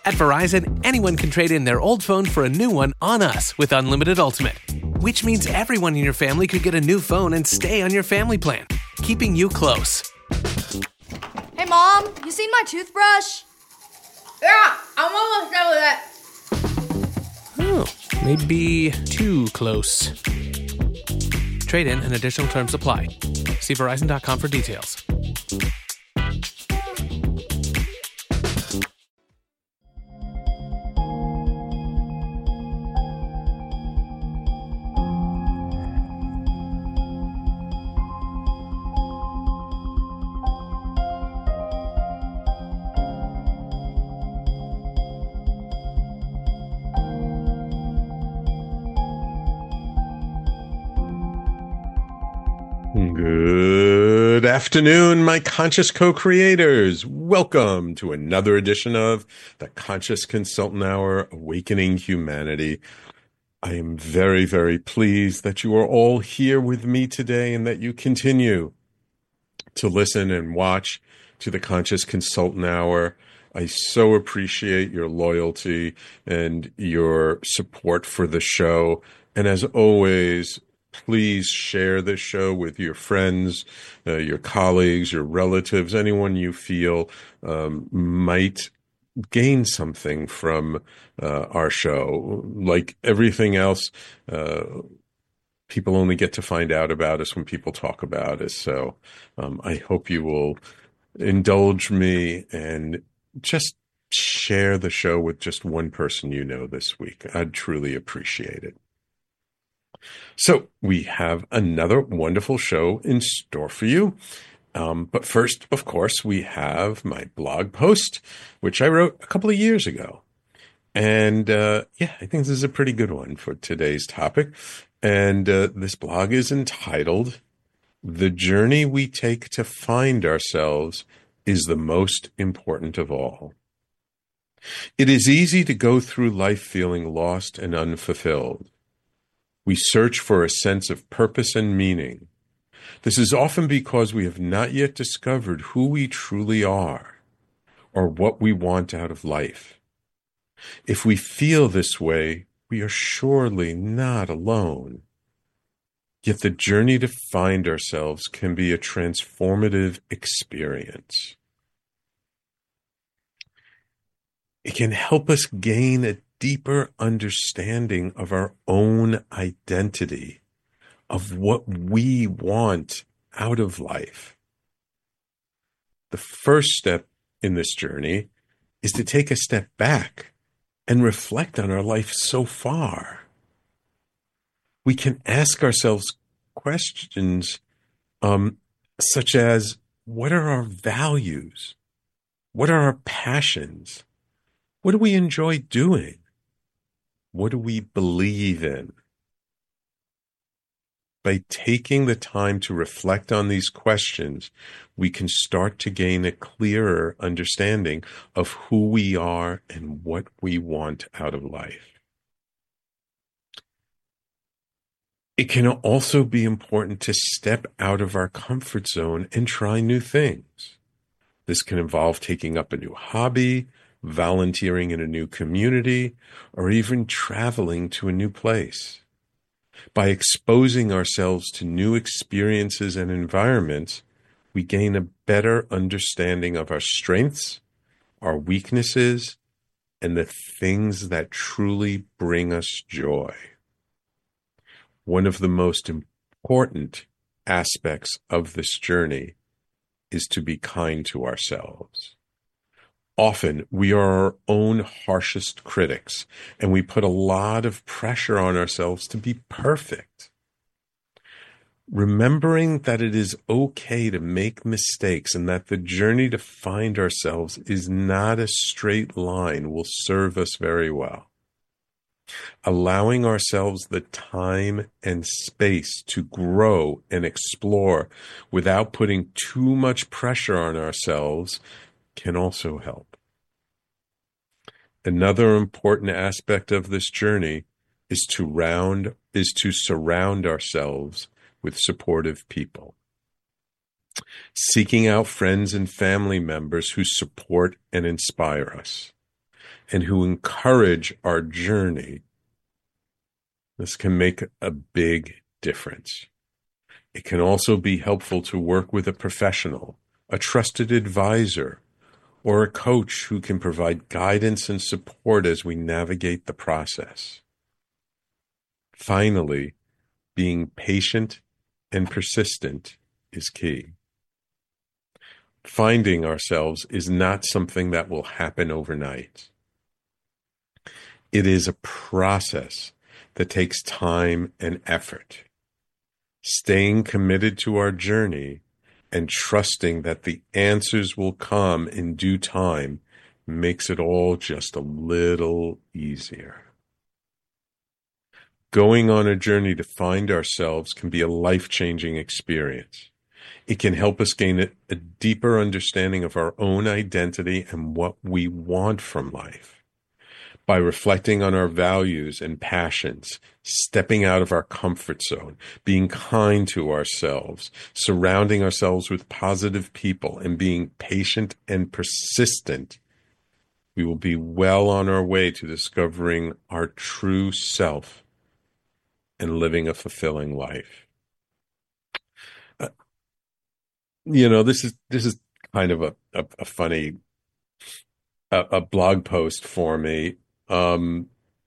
At Verizon, anyone can trade in their old phone for a new one on us with Unlimited Ultimate, which means everyone in your family could get a new phone and stay on your family plan, keeping you close. Hey, Mom, you seen my toothbrush? Yeah, I'm almost done with it. Oh, maybe too close. Trade-in and additional terms apply. See Verizon.com for details. Good afternoon, my conscious co-creators. Welcome to another edition of the Conscious Consultant Hour, Awakening Humanity. I am very, very pleased that you are all here with me today and that you continue to listen and watch to the Conscious Consultant Hour. I so appreciate your loyalty and your support for the show. And as always, please share this show with your friends, your colleagues, your relatives, anyone you feel might gain something from our show. Like everything else, people only get to find out about us when people talk about us. So I hope you will indulge me and just share the show with just one person you know this week. I'd truly appreciate it. So we have another wonderful show in store for you. But first, of course, we have my blog post, which I wrote a couple of years ago. And I think this is a pretty good one for today's topic. And this blog is entitled, "The Journey We Take to Find Ourselves is the Most Important of All." It is easy to go through life feeling lost and unfulfilled. We search for a sense of purpose and meaning. This is often because we have not yet discovered who we truly are or what we want out of life. If we feel this way, we are surely not alone. Yet the journey to find ourselves can be a transformative experience. It can help us gain a deeper understanding of our own identity, of what we want out of life. The first step in this journey is to take a step back and reflect on our life so far. We can ask ourselves questions such as, what are our values? What are our passions? What do we enjoy doing? What do we believe in? By taking the time to reflect on these questions, we can start to gain a clearer understanding of who we are and what we want out of life. It can also be important to step out of our comfort zone and try new things. This can involve taking up a new hobby, volunteering in a new community, or even traveling to a new place. By exposing ourselves to new experiences and environments, we gain a better understanding of our strengths, our weaknesses, and the things that truly bring us joy. One of the most important aspects of this journey is to be kind to ourselves. Often, we are our own harshest critics, and we put a lot of pressure on ourselves to be perfect. Remembering that it is okay to make mistakes and that the journey to find ourselves is not a straight line will serve us very well. Allowing ourselves the time and space to grow and explore without putting too much pressure on ourselves can also help. Another important aspect of this journey is to surround ourselves with supportive people. Seeking out friends and family members who support and inspire us. and who encourage our journey, this can make a big difference. It can also be helpful to work with a professional, a trusted advisor, or a coach who can provide guidance and support as we navigate the process. Finally, being patient and persistent is key. Finding ourselves is not something that will happen overnight. It is a process that takes time and effort. Staying committed to our journey and trusting that the answers will come in due time makes it all just a little easier. Going on a journey to find ourselves can be a life-changing experience. It can help us gain a deeper understanding of our own identity and what we want from life. By reflecting on our values and passions, stepping out of our comfort zone, being kind to ourselves, surrounding ourselves with positive people, and being patient and persistent, we will be well on our way to discovering our true self and living a fulfilling life. This is kind of a funny a blog post for me. I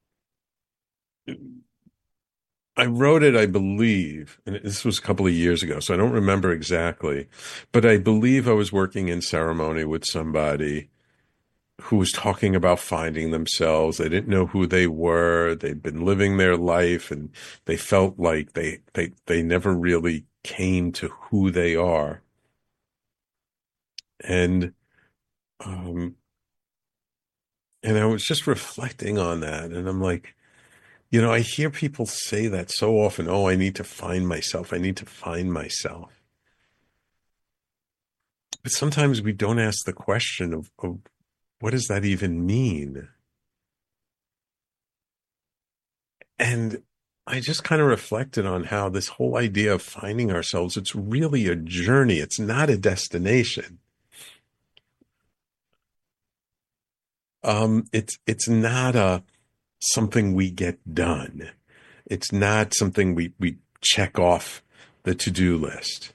wrote it, I believe, and this was a couple of years ago, so I don't remember exactly, but I believe I was working in ceremony with somebody who was talking about finding themselves. They didn't know who they were. They'd been living their life, and they felt like they never really came to who they are. And I was just reflecting on that, and I'm like, I hear people say that so often. Oh, I need to find myself. I need to find myself. But sometimes we don't ask the question of what does that even mean? And I just kind of reflected on how this whole idea of finding ourselves, it's really a journey. It's not a destination. It's not something we get done. It's not something we check off the to-do list.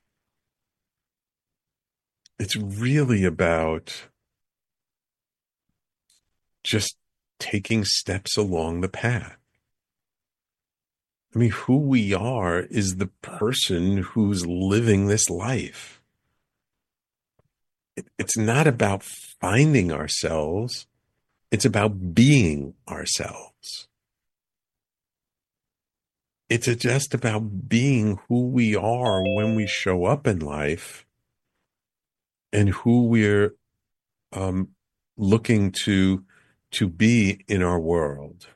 It's really about just taking steps along the path. I mean, who we are is the person who's living this life. It's not about finding ourselves. It's about being ourselves. It's just about being who we are when we show up in life and who we're looking to be in our world.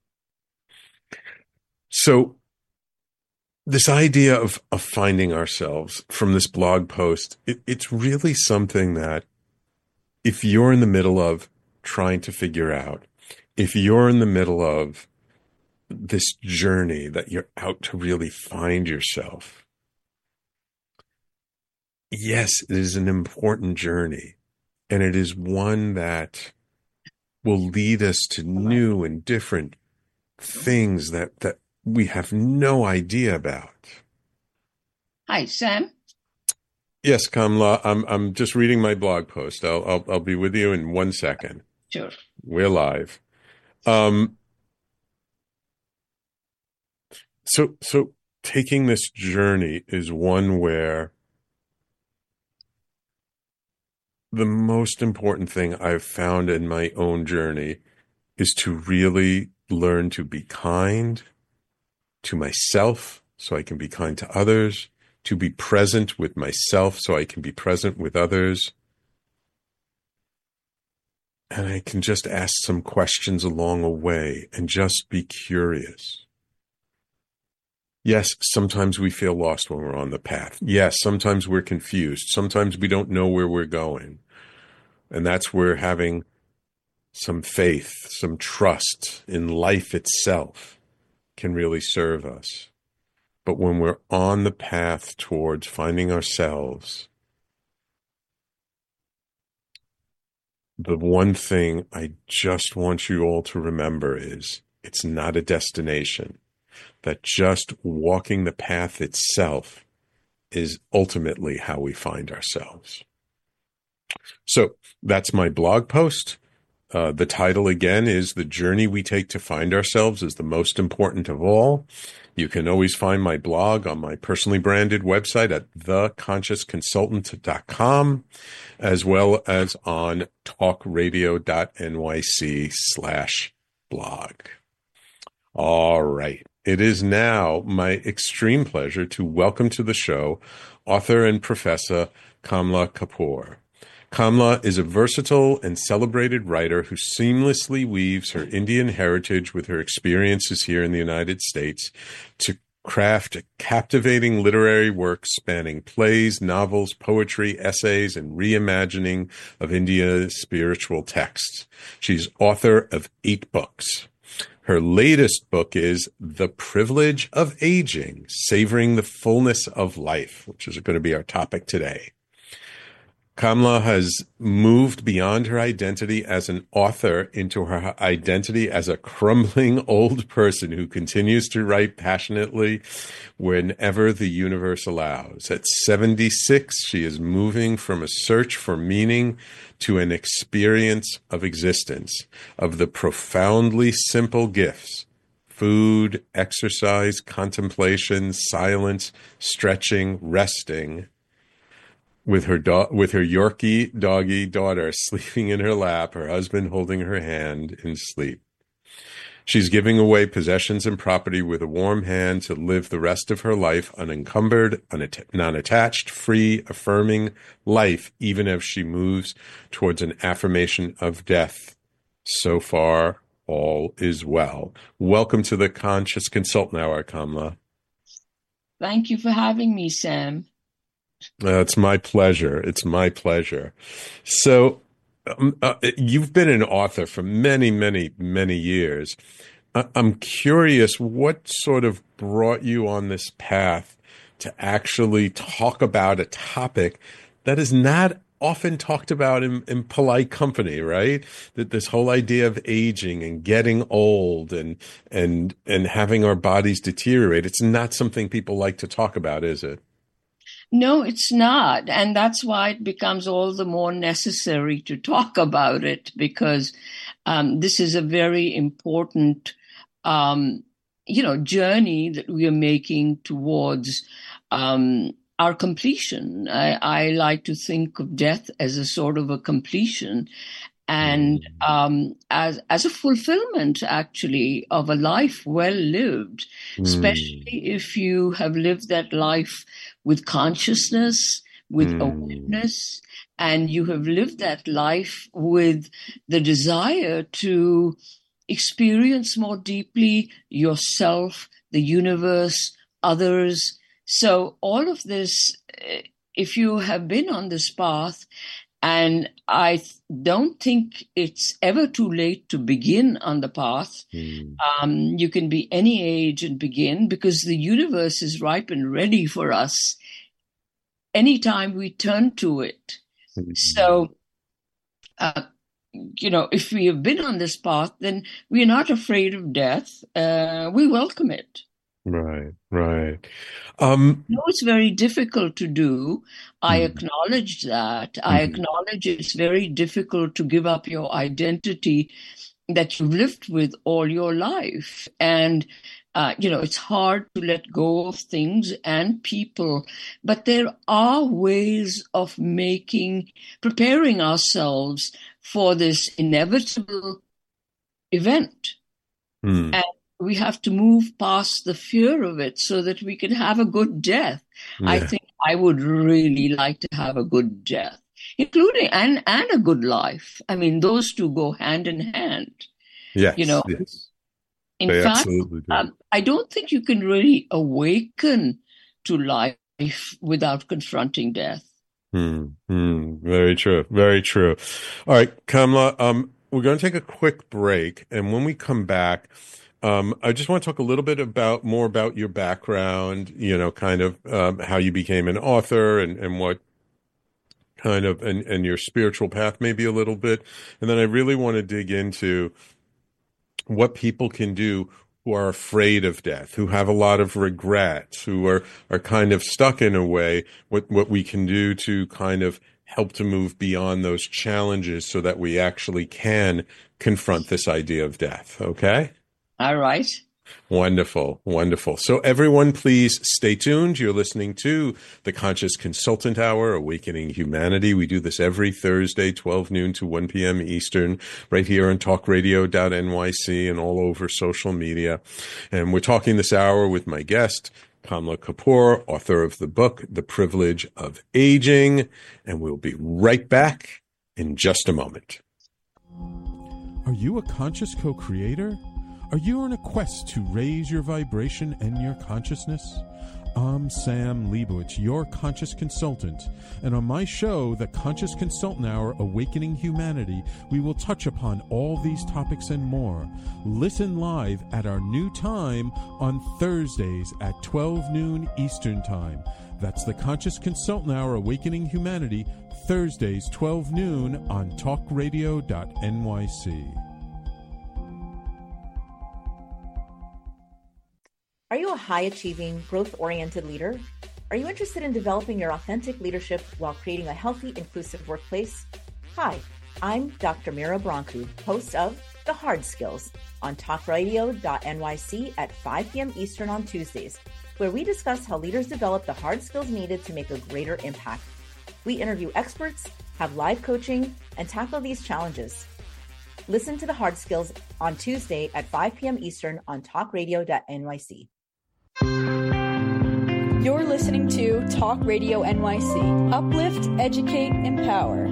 So this idea of finding ourselves from this blog post, it's really something that if you're in the middle of trying to figure out, if you're in the middle of this journey that you're out to really find yourself, yes, it is an important journey, and it is one that will lead us to new and different things that we have no idea about. Hi, Sam. Yes, Kamla. I'm just reading my blog post. I'll be with you in 1 second. Sure. We're live. So taking this journey is one where the most important thing I've found in my own journey is to really learn to be kind to myself so I can be kind to others, to be present with myself so I can be present with others. And I can just ask some questions along the way and just be curious. Yes, sometimes we feel lost when we're on the path. Yes, sometimes we're confused. Sometimes we don't know where we're going. And that's where having some faith, some trust in life itself can really serve us. But when we're on the path towards finding ourselves, the one thing I just want you all to remember is it's not a destination, that just walking the path itself is ultimately how we find ourselves. So that's my blog post. The title again is "The Journey We Take to Find Ourselves is the Most Important of All." You can always find my blog on my personally branded website at theconsciousconsultant.com, as well as on talkradio.nyc/blog. All right. It is now my extreme pleasure to welcome to the show author and professor Kamla Kapoor. Kamla is a versatile and celebrated writer who seamlessly weaves her Indian heritage with her experiences here in the United States to craft a captivating literary work spanning plays, novels, poetry, essays, and reimagining of India's spiritual texts. She's author of 8 books. Her latest book is The Privilege of Aging, Savoring the Fullness of Life, which is going to be our topic today. Kamla has moved beyond her identity as an author into her identity as a crumbling old person who continues to write passionately whenever the universe allows. At 76, she is moving from a search for meaning to an experience of existence, of the profoundly simple gifts: food, exercise, contemplation, silence, stretching, resting, with her Yorkie doggy daughter sleeping in her lap, her husband holding her hand in sleep. She's giving away possessions and property with a warm hand to live the rest of her life unencumbered, non-attached, free, affirming life, even as she moves towards an affirmation of death. So far, all is well. Welcome to the Conscious Consultant Hour, Kamla. Thank you for having me, Sam. It's my pleasure. It's my pleasure. So you've been an author for many, many, many years. I'm curious, what sort of brought you on this path to actually talk about a topic that is not often talked about in polite company, right? That this whole idea of aging and getting old and having our bodies deteriorate, it's not something people like to talk about, is it? No, it's not. And that's why it becomes all the more necessary to talk about it, because this is a very important, journey that we are making towards our completion. I like to think of death as a sort of a completion and as a fulfillment, actually, of a life well lived, especially if you have lived that life with consciousness, with awareness, and you have lived that life with the desire to experience more deeply yourself, the universe, others. So all of this, if you have been on this path, and I don't think it's ever too late to begin on the path. You can be any age and begin, because the universe is ripe and ready for us anytime we turn to it. So, if we have been on this path, then we are not afraid of death. We welcome it. Right. It's very difficult to do. I acknowledge that. I acknowledge it's very difficult to give up your identity that you've lived with all your life. And, it's hard to let go of things and people, but there are ways of preparing ourselves for this inevitable event. And we have to move past the fear of it so that we can have a good death. Yeah. I think I would really like to have a good death, including and a good life. I mean, those two go hand in hand. Yes. Yes. In fact, I don't think you can really awaken to life without confronting death. Very true. Very true. All right, Kamla, we're going to take a quick break. And when we come back, I just want to talk a little bit more about your background, kind of how you became an author and what kind of, and your spiritual path maybe a little bit. And then I really want to dig into what people can do who are afraid of death, who have a lot of regrets, who are kind of stuck in a way, what we can do to kind of help to move beyond those challenges so that we actually can confront this idea of death. Okay? All right. Wonderful, wonderful. So everyone, please stay tuned. You're listening to the Conscious Consultant Hour, Awakening Humanity. We do this every Thursday, 12 noon to 1 p.m. Eastern, right here on talkradio.nyc and all over social media. And we're talking this hour with my guest, Kamla Kapoor, author of the book, The Privilege of Aging. And we'll be right back in just a moment. Are you a conscious co-creator? Are you on a quest to raise your vibration and your consciousness? I'm Sam Leibowitz, your conscious consultant, and on my show, The Conscious Consultant Hour, Awakening Humanity, we will touch upon all these topics and more. Listen live at our new time on Thursdays at 12 noon Eastern Time. That's The Conscious Consultant Hour, Awakening Humanity, Thursdays 12 noon on talkradio.nyc. Are you a high-achieving, growth-oriented leader? Are you interested in developing your authentic leadership while creating a healthy, inclusive workplace? Hi, I'm Dr. Mira Brancu, host of The Hard Skills on talkradio.nyc at 5 p.m. Eastern on Tuesdays, where we discuss how leaders develop the hard skills needed to make a greater impact. We interview experts, have live coaching, and tackle these challenges. Listen to The Hard Skills on Tuesday at 5 p.m. Eastern on talkradio.nyc. You're listening to Talk Radio NYC. Uplift, educate, empower.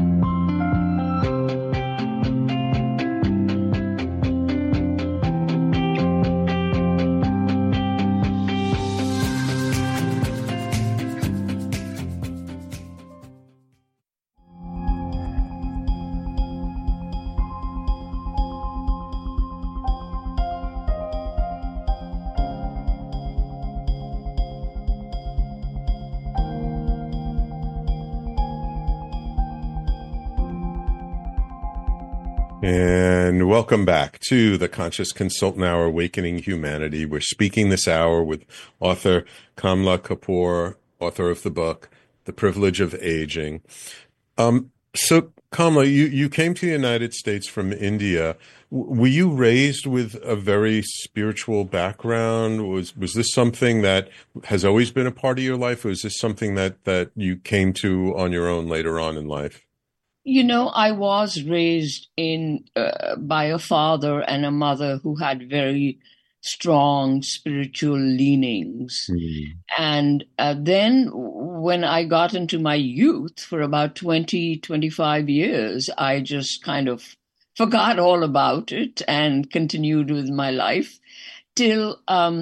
And welcome back to the Conscious Consultant Hour, Awakening Humanity. We're speaking this hour with author Kamla Kapoor, author of the book, The Privilege of Aging. So Kamla, you came to the United States from India. Were you raised with a very spiritual background? Was this something that has always been a part of your life, or is this something that you came to on your own later on in life? You know, I was raised by a father and a mother who had very strong spiritual leanings. And then when I got into my youth, for about 25 years, I just kind of forgot all about it and continued with my life till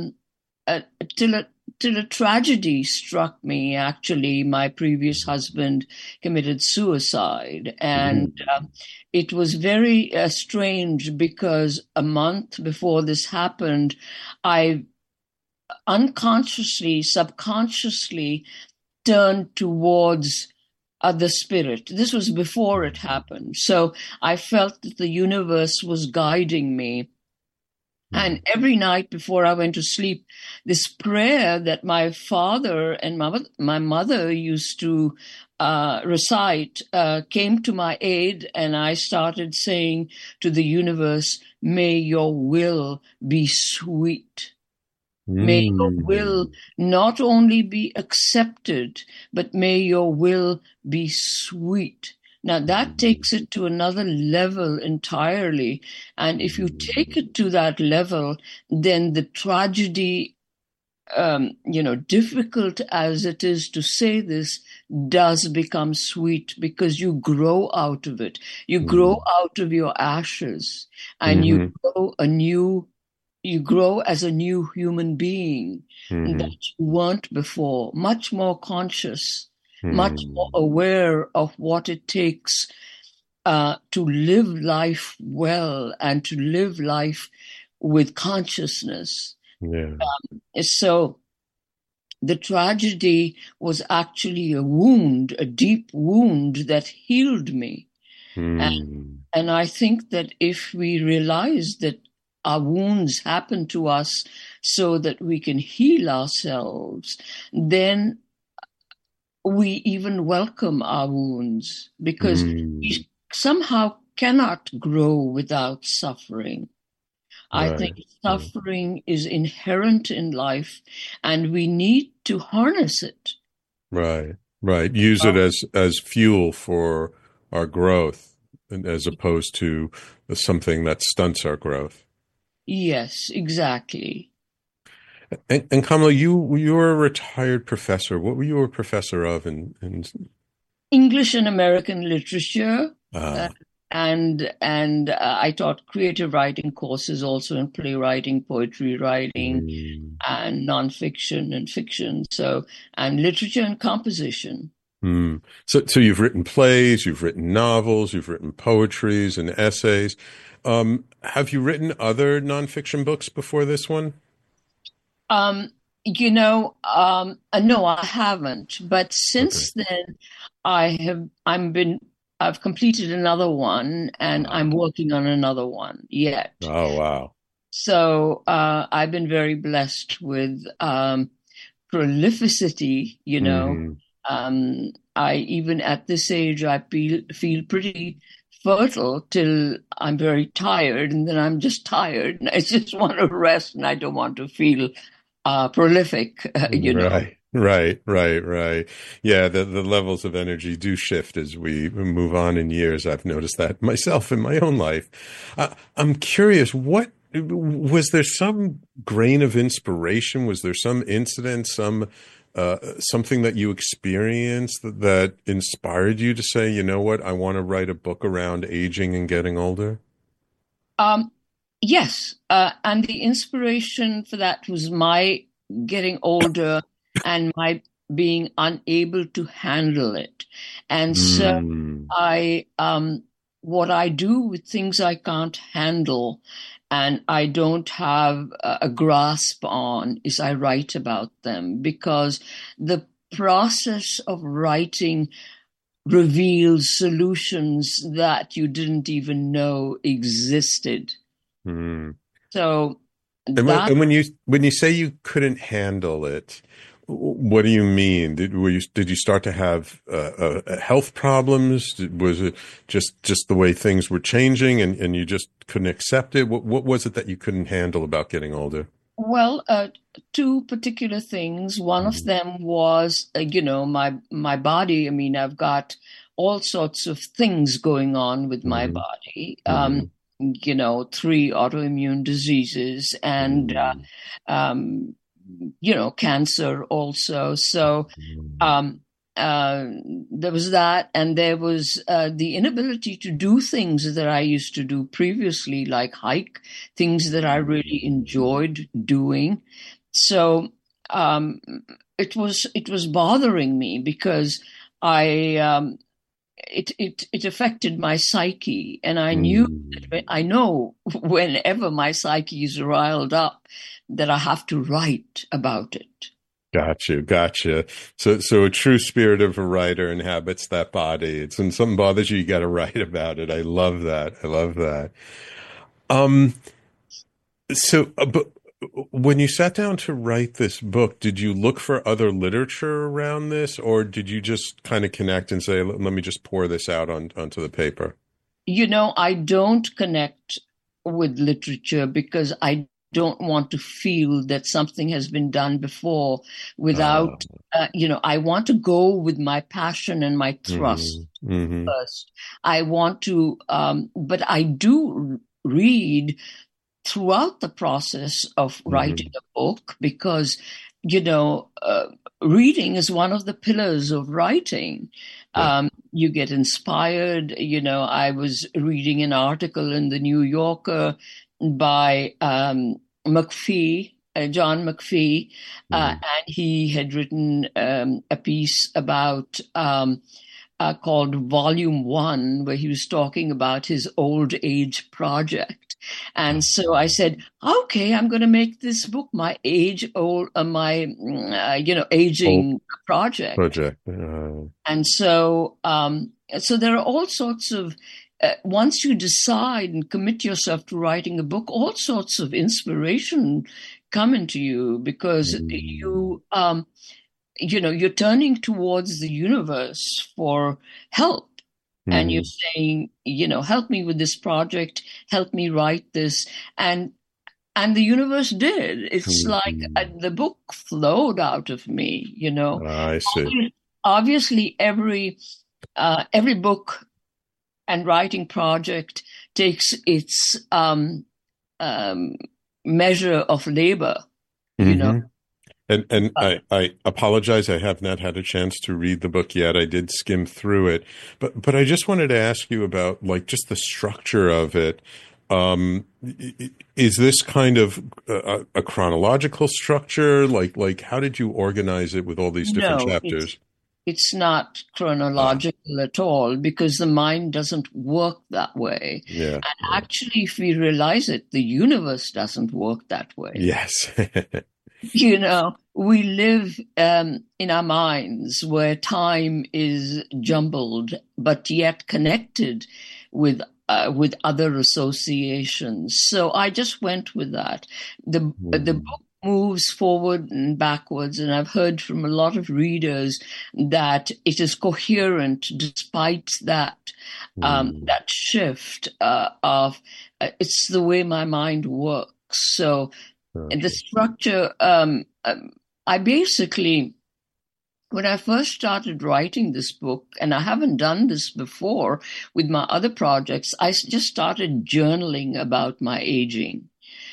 a tragedy struck me. Actually, my previous husband committed suicide, and it was very strange because a month before this happened, I unconsciously, subconsciously turned towards the spirit. This was before it happened. So I felt that the universe was guiding me. And every night before I went to sleep, this prayer that my father and my mother used to recite came to my aid, and I started saying to the universe, may your will be sweet. May your will not only be accepted, but may your will be sweet. Now, that takes it to another level entirely. And if you take it to that level, then the tragedy, difficult as it is to say this, does become sweet because you grow out of it. You grow out of your ashes, and you grow as a new human being that you weren't before, much more conscious, much more aware of what it takes to live life well and to live life with consciousness. Yeah. So the tragedy was actually a wound, a deep wound that healed me. And I think that if we realize that our wounds happen to us so that we can heal ourselves, then we even welcome our wounds, because we somehow cannot grow without suffering. Right. I think suffering is inherent in life, and we need to harness it. Right. Use it as fuel for our growth, as opposed to something that stunts our growth. Yes, exactly. And Kamala, you were a retired professor. What were you a professor of? In English and American literature. And I taught creative writing courses also in playwriting, poetry writing, and nonfiction and fiction. And literature and composition. So you've written plays, you've written novels, you've written poetries and essays. Have you written other nonfiction books before this one? No, I haven't. But since then, I've completed another one, and I'm working on another one yet. Oh, wow. So I've been very blessed with prolificity, I even at this age, I feel pretty fertile till I'm very tired, and then I'm just tired, and I just want to rest, and I don't want to feel prolific, Right. Yeah, the levels of energy do shift as we move on in years. I've noticed that myself in my own life. I'm curious, was there some grain of inspiration? Was there some incident, something that you experienced that inspired you to say, you know what, I want to write a book around aging and getting older? Yes. And the inspiration for that was my getting older and my being unable to handle it. And so what I do with things I can't handle and I don't have a grasp on is I write about them, because the process of writing reveals solutions that you didn't even know existed. So, and when you say you couldn't handle it, what do you mean? Did you start to have health problems? Was it just the way things were changing, and you just couldn't accept it? What was it that you couldn't handle about getting older? Well, two particular things. One of them was, my body. I mean, I've got all sorts of things going on with my body. 3 autoimmune diseases and, cancer also. So there was that. And there was the inability to do things that I used to do previously, like hike, things that I really enjoyed doing. So it was bothering me, because it affected my psyche, and I know whenever my psyche is riled up that I have to write about it. Gotcha. So a true spirit of a writer inhabits that body. It's when something bothers you, you got to write about it. I love that. But when you sat down to write this book, did you look for other literature around this, or did you just kind of connect and say, let me just pour this out onto the paper? I don't connect with literature because I don't want to feel that something has been done before without, I want to go with my passion and my thrust first. I want to, but I do read throughout the process of writing a book, because, reading is one of the pillars of writing. You get inspired. I was reading an article in the New Yorker by McPhee, John McPhee, and he had written a piece about called Volume 1, where he was talking about his old age project. And so I said, okay, I'm going to make this book my aging project. And so, so there are all sorts of, once you decide and commit yourself to writing a book, all sorts of inspiration come into you, because you're turning towards the universe for help. And you're saying, help me with this project, help me write this. And the universe did. It's like the book flowed out of me, I see. Obviously, every book and writing project takes its measure of labor, And I apologize. I have not had a chance to read the book yet. I did skim through it, but I just wanted to ask you about just the structure of it. Is this kind of a chronological structure? Like how did you organize it with all these different chapters? It's not chronological at all, because the mind doesn't work that way. Yeah. And actually, if we realize it, the universe doesn't work that way. Yes. We live in our minds where time is jumbled, but yet connected with other associations. So I just went with that. The book moves forward and backwards, and I've heard from a lot of readers that it is coherent despite that that shift of it's the way my mind works. So the structure, I basically, when I first started writing this book, and I haven't done this before with my other projects, I just started journaling about my aging.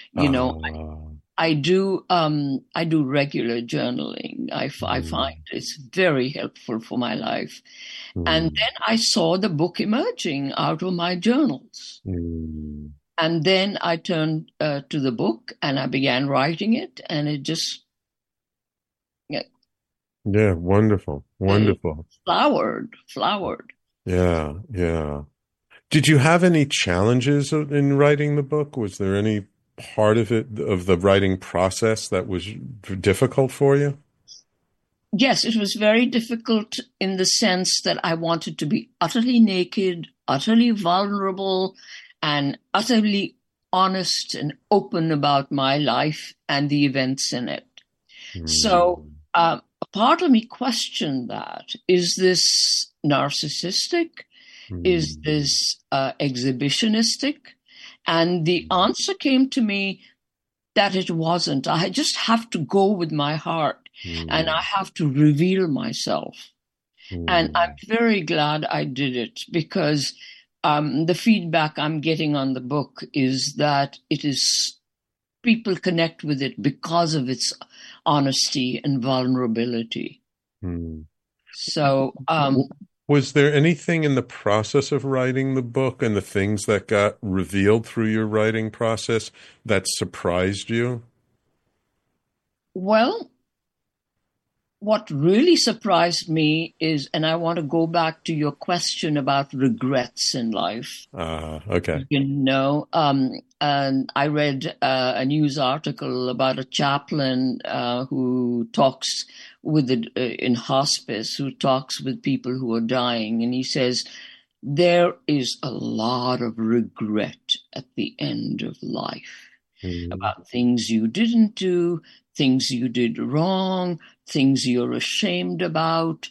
I do regular journaling. I find it's very helpful for my life. And then I saw the book emerging out of my journals. And then I turned to the book and I began writing it, and it just wonderful. Flowered. Yeah. Did you have any challenges in writing the book? Was there any part of the writing process that was difficult for you? Yes, it was very difficult in the sense that I wanted to be utterly naked, utterly vulnerable, and utterly honest and open about my life and the events in it. So a part of me questioned that. Is this narcissistic? Is this exhibitionistic? And the answer came to me that it wasn't. I just have to go with my heart and I have to reveal myself. And I'm very glad I did it, because the feedback I'm getting on the book is that people connect with it because of its honesty and vulnerability. So, was there anything in the process of writing the book and the things that got revealed through your writing process that surprised you? Well, what really surprised me is, and I want to go back to your question about regrets in life. Okay. And I read a news article about a chaplain who talks in hospice, who talks with people who are dying. And he says, there is a lot of regret at the end of life about things you didn't do, things you did wrong, things you're ashamed about,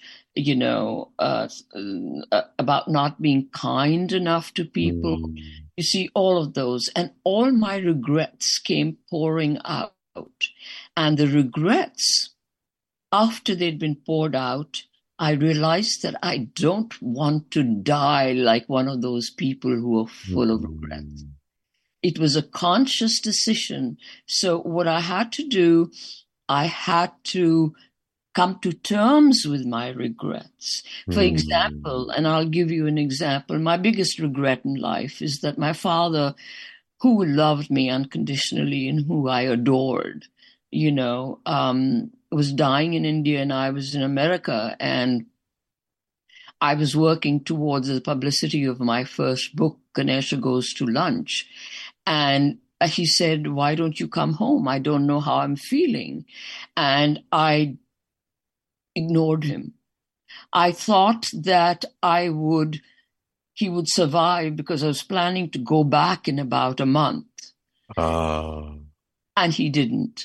about not being kind enough to people. You see, all of those. And all my regrets came pouring out. And the regrets, after they'd been poured out, I realized that I don't want to die like one of those people who are full of regrets. It was a conscious decision. So what I had to do, I had to come to terms with my regrets. For example, and I'll give you an example, my biggest regret in life is that my father, who loved me unconditionally and who I adored, was dying in India and I was in America. And I was working towards the publicity of my first book, Ganesha Goes to Lunch. And he said, why don't you come home? I don't know how I'm feeling. And I ignored him. I thought that he would survive because I was planning to go back in about a month. And he didn't.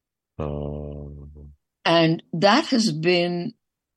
And that has been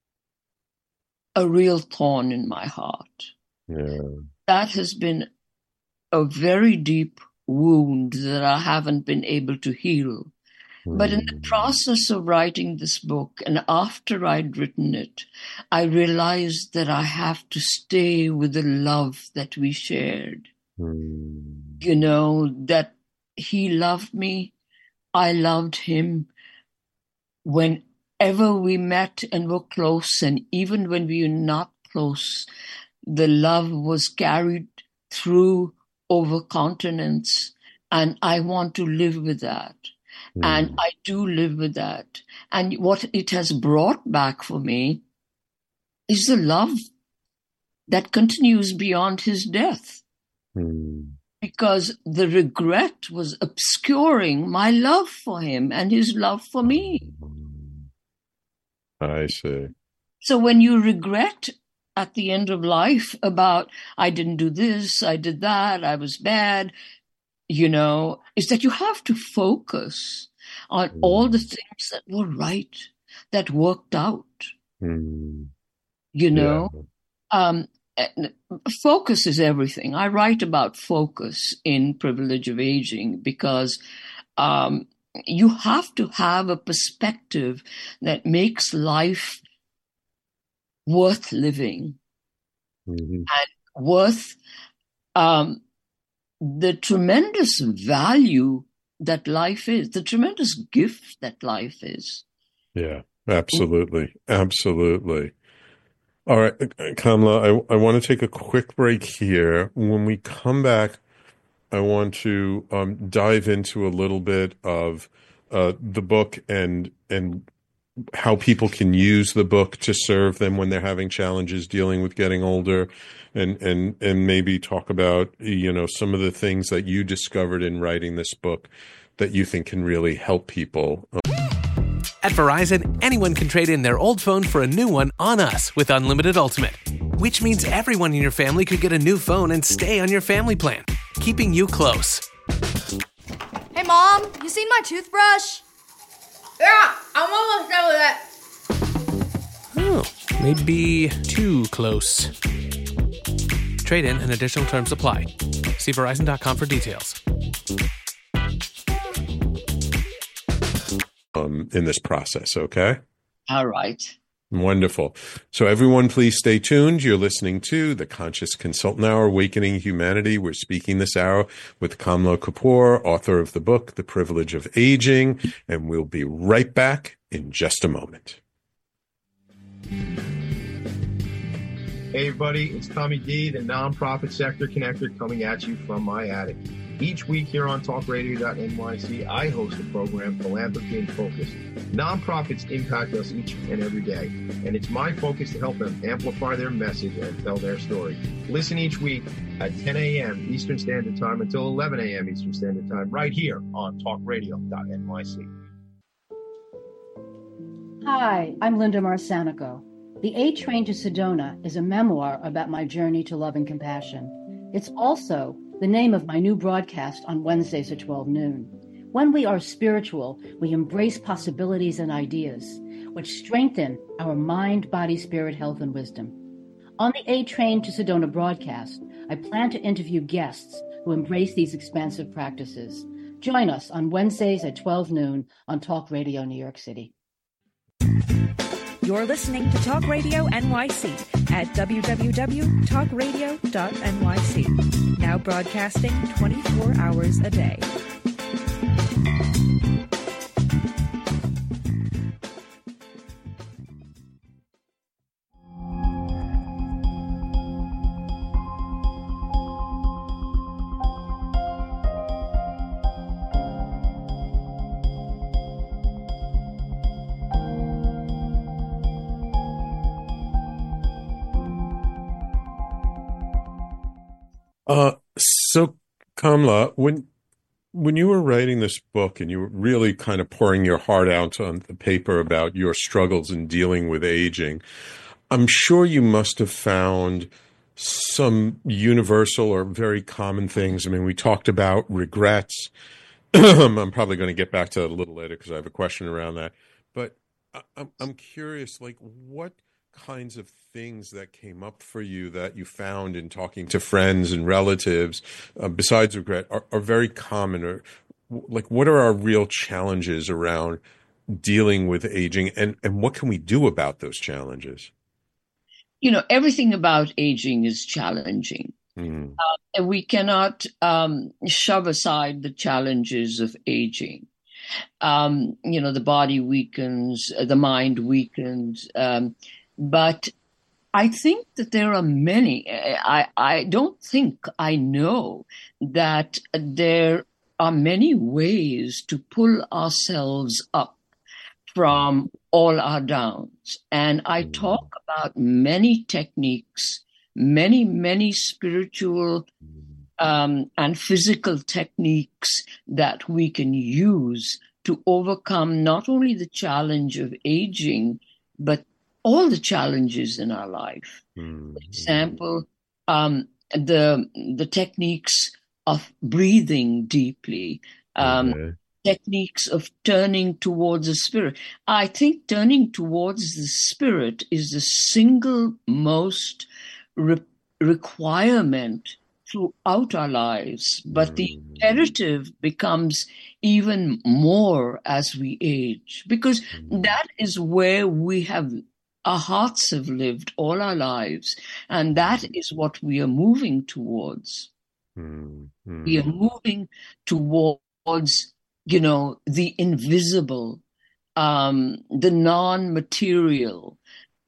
a real thorn in my heart. Yeah. That has been a very deep wound that I haven't been able to heal. But in the process of writing this book, and after I'd written it, I realized that I have to stay with the love that we shared. You know, that he loved me, I loved him. Whenever we met and were close, and even when we were not close, the love was carried through over continents, and I want to live with that. And I do live with that. And what it has brought back for me is the love that continues beyond his death. Because the regret was obscuring my love for him and his love for me. I see. So when you regret at the end of life about, I didn't do this, I did that, I was bad, you know, is that you have to focus on all the things that were right, that worked out. You know, focus is everything. I write about focus in Privilege of Aging because you have to have a perspective that makes life worth living and worth the tremendous value that life is, the tremendous gift that life is. Yeah, absolutely. Absolutely. All right, Kamla, I want to take a quick break here. When we come back, I want to dive into a little bit of the book and how people can use the book to serve them when they're having challenges dealing with getting older, and maybe talk about, you know, some of the things that you discovered in writing this book that you think can really help people. At Verizon, anyone can trade in their old phone for a new one on us with Unlimited Ultimate, which means everyone in your family could get a new phone and stay on your family plan, keeping you close. Hey, Mom, you seen my toothbrush? Yeah, I'm almost done with that. Oh, maybe too close. Trade-in and additional terms apply. See Verizon.com for details. In this process, okay? All right. Wonderful. So everyone, please stay tuned. You're listening to the Conscious Consultant Hour, Awakening Humanity. We're speaking this hour with Kamla Kapoor, author of the book, The Privilege of Aging, and we'll be right back in just a moment. Hey everybody, it's Tommy D, the nonprofit sector connector, coming at you from my attic. Each week here on talkradio.nyc, I host the program Philanthropy in Focus. Nonprofits impact us each and every day, and it's my focus to help them amplify their message and tell their story. Listen each week at 10 a.m. Eastern Standard Time until 11 a.m. Eastern Standard Time, right here on talkradio.nyc. Hi, I'm Linda Marsanico. The A Train to Sedona is a memoir about my journey to love and compassion. It's also the name of my new broadcast on Wednesdays at 12 noon. When we are spiritual, we embrace possibilities and ideas, which strengthen our mind, body, spirit, health, and wisdom. On the A Train to Sedona broadcast, I plan to interview guests who embrace these expansive practices. Join us on Wednesdays at 12 noon on Talk Radio New York City. You're listening to Talk Radio NYC at www.talkradio.nyc. Now broadcasting 24 hours a day. So Kamla, when you were writing this book and you were really kind of pouring your heart out on the paper about your struggles in dealing with aging, I'm sure you must have found some universal or very common things. I mean, we talked about regrets. I'm probably going to get back to that a little later because I have a question around that. But I'm curious, like, what kinds of things that came up for you that you found in talking to friends and relatives, besides regret, are very common? Or like, what are our real challenges around dealing with aging, and what can we do about those challenges? Everything about aging is challenging. Mm. And we cannot shove aside the challenges of aging. The body weakens, the mind weakens. But I think that there are many, I don't think I know that there are many ways to pull ourselves up from all our downs. And I talk about many techniques, many spiritual and physical techniques that we can use to overcome not only the challenge of aging, but all the challenges in our life. For example, the techniques of breathing deeply, techniques of turning towards the spirit. I think turning towards the spirit is the single most requirement throughout our lives, but the imperative becomes even more as we age, because that is where our hearts have lived all our lives, and that is what we are moving towards. We are moving towards the invisible, the non-material,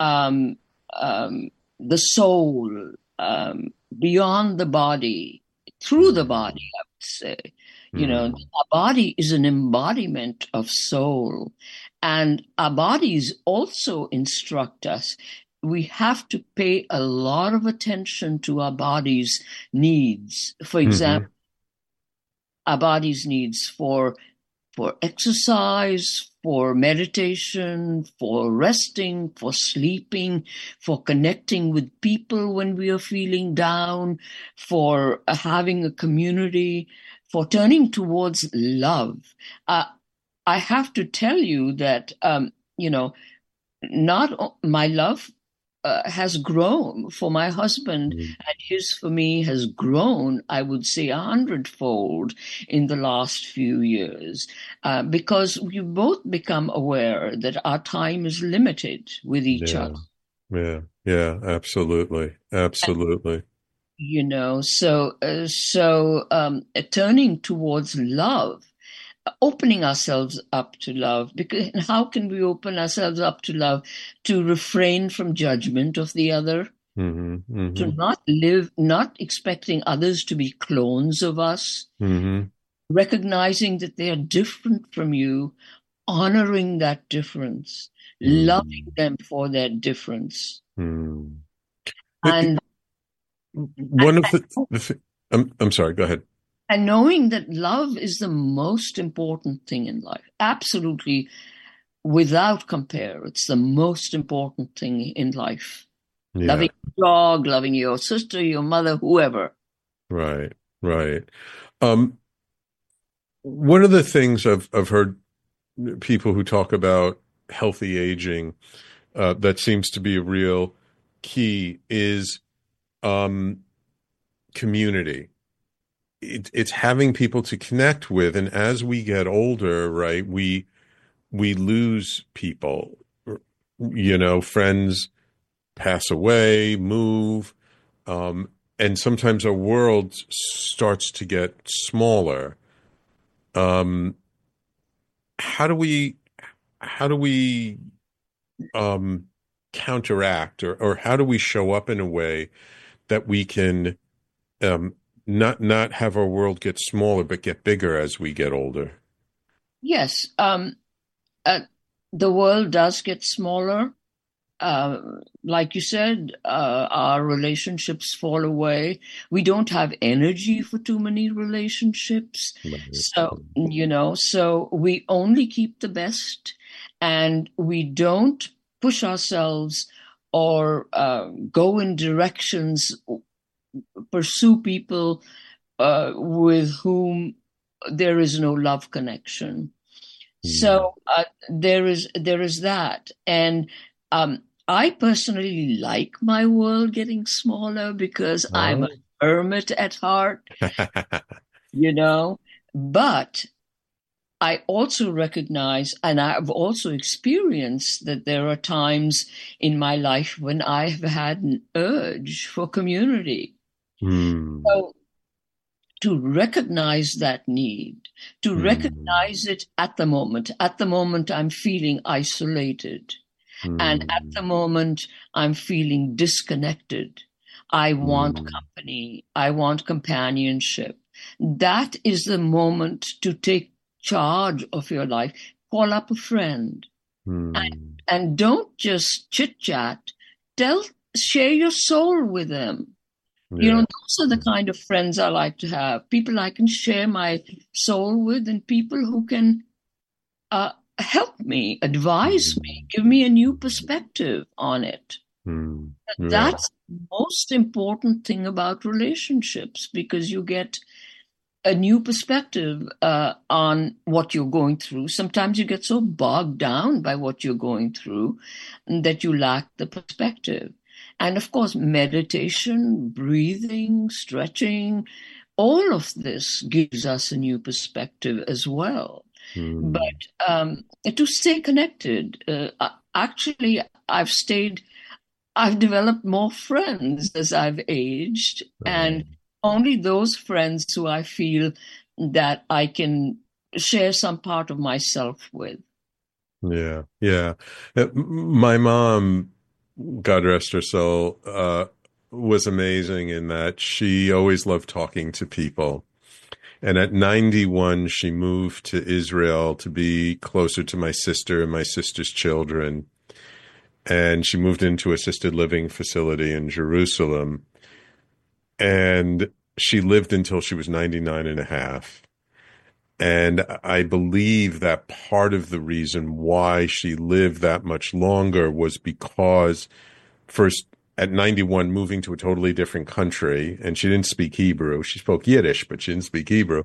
the soul, beyond the body, through the body, I would say. Our body is an embodiment of soul, and our bodies also instruct us. We have to pay a lot of attention to our body's needs. For example, our body's needs for exercise, for meditation, for resting, for sleeping, for connecting with people when we are feeling down, for having a community, for turning towards love. I have to tell you that, my love has grown for my husband, and his for me has grown, I would say, 100-fold in the last few years, because we both become aware that our time is limited with each other. Yeah, absolutely. So turning towards love, opening ourselves up to love, because how can we open ourselves up to love? To refrain from judgment of the other, to not expecting others to be clones of us, recognizing that they are different from you, honoring that difference, loving them for their difference. I'm sorry, go ahead. And knowing that love is the most important thing in life, absolutely, without compare, it's the most important thing in life. Yeah. Loving your dog, loving your sister, your mother, whoever. Right. One of the things I've heard people who talk about healthy aging that seems to be a real key is community. It's having people to connect with, and as we get older, right, we lose people. Friends pass away, move, and sometimes our world starts to get smaller. How do we counteract, or how do we show up in a way that we can not have our world get smaller, but get bigger as we get older? Yes. The world does get smaller, like you said, our relationships fall away. We don't have energy for too many relationships. So, so we only keep the best, and we don't push ourselves or go in directions, pursue people with whom there is no love connection. So there is that. And I personally like my world getting smaller because I'm a hermit at heart, but I also recognize, and I've also experienced, that there are times in my life when I have had an urge for community. So to recognize that need, to recognize it at the moment. At the moment, I'm feeling isolated. And at the moment, I'm feeling disconnected. I want company. I want companionship. That is the moment to take charge of your life. Call up a friend. And don't just chit-chat. Share your soul with them. Those are the kind of friends I like to have. People I can share my soul with, and people who can help me, advise me, give me a new perspective on it. That's the most important thing about relationships, because you get a new perspective on what you're going through. Sometimes you get so bogged down by what you're going through that you lack the perspective. And of course, meditation, breathing, stretching, all of this gives us a new perspective as well. But to stay connected, actually, I've developed more friends as I've aged, and only those friends who I feel that I can share some part of myself with. Yeah. My mom, God rest her soul, was amazing in that she always loved talking to people. And at 91, she moved to Israel to be closer to my sister and my sister's children. And she moved into an assisted living facility in Jerusalem. And she lived until she was 99 and a half. And I believe that part of the reason why she lived that much longer was because, first, at 91, moving to a totally different country, and she didn't speak Hebrew. She spoke Yiddish, but she didn't speak Hebrew.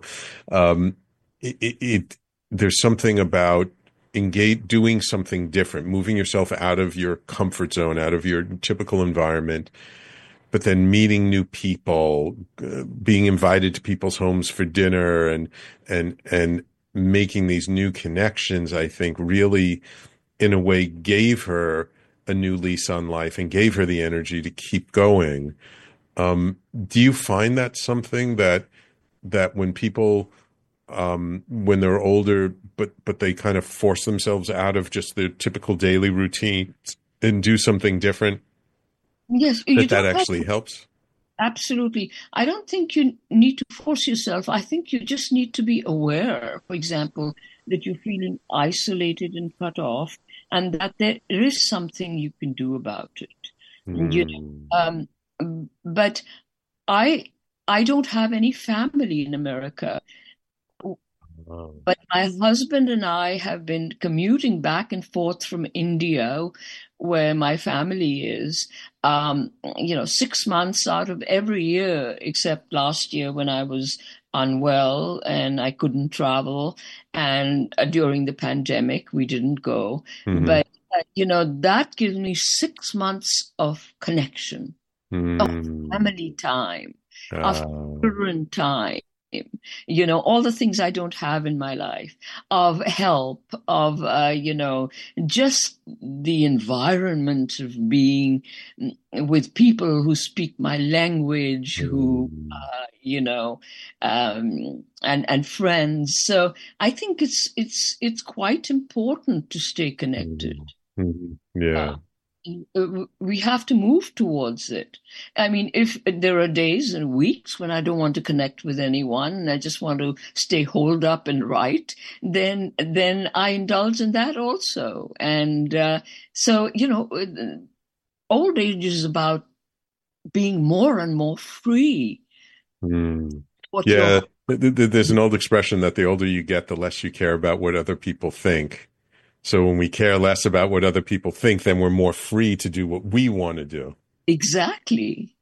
There's something about doing something different, moving yourself out of your comfort zone, out of your typical environment, but then meeting new people, being invited to people's homes for dinner, and making these new connections, I think really, in a way, gave her a new lease on life and gave her the energy to keep going. Do you find that something that when people, when they're older, but they kind of force themselves out of just their typical daily routines and do something different? Yes, that actually helps? Absolutely. I don't think you need to force yourself. I think you just need to be aware, for example, that you're feeling isolated and cut off, and that there is something you can do about it. But I don't have any family in America. But my husband and I have been commuting back and forth from India, where my family is, 6 months out of every year, except last year when I was unwell and I couldn't travel. And during the pandemic, we didn't go. But, that gives me 6 months of connection, of family time, of children time. All the things I don't have in my life, of help, of, just the environment of being with people who speak my language, who, and friends. So I think it's quite important to stay connected. Yeah. we have to move towards it. I mean, if there are days and weeks when I don't want to connect with anyone and I just want to stay holed up and write, then I indulge in that also. And so, old age is about being more and more free. Yeah, there's an old expression that the older you get, the less you care about what other people think. So when we care less about what other people think, then we're more free to do what we want to do. Exactly.